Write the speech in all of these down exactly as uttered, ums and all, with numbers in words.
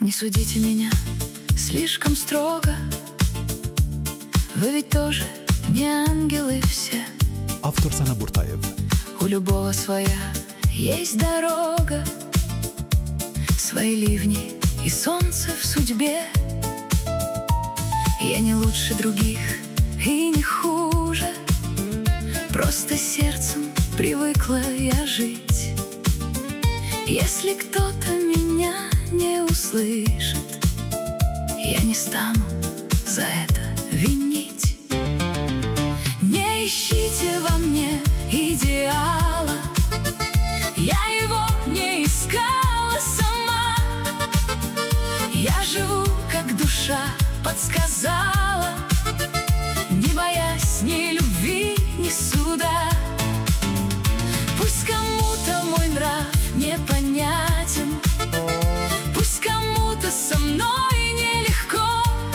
Не судите меня слишком строго, вы ведь тоже не ангелы все. Автор Сана Буртаев. У любого своя есть дорога, свои ливни и солнце в судьбе. Я не лучше других и не хуже, просто сердцем привыкла я жить. Если кто-то меня не услышит, я не стану за это винить. Не ищите во мне идеала, я его не искала сама. Я живу, как душа подсказала, не боясь ни любви, ни суда. Пусть кому-то мой нрав непонятен, пусть кому-то со мной нелегко,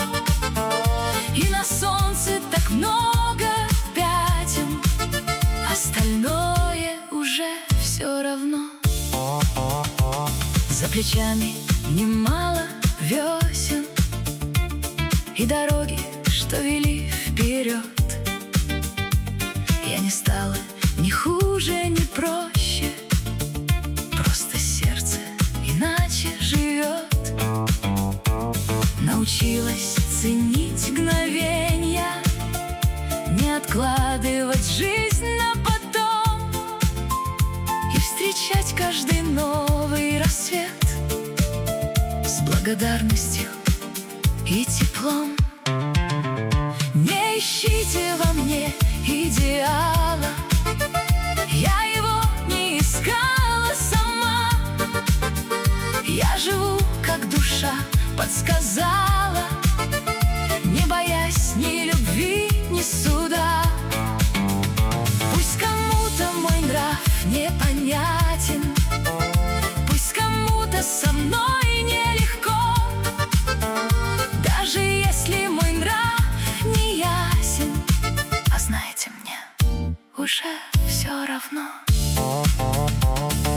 и на солнце так много пятен, остальное уже все равно. За плечами немало весен и дороги, что вели вперед. Я не стала ни хуже, ни проще, просто сердце иначе живет. Научилась ценить мгновенья, не откладывать жизнь на потом и встречать каждый новый рассвет с благодарностью и теплом. Не ищите во мне идеала, я его не искала сама. Я живу, как душа подсказала, не боясь ни любви, ни суда. Пусть кому-то мой нрав непонятен, пусть кому-то со мной нелегко, даже если мой нрав не ясен, а знаете, мне уже все равно.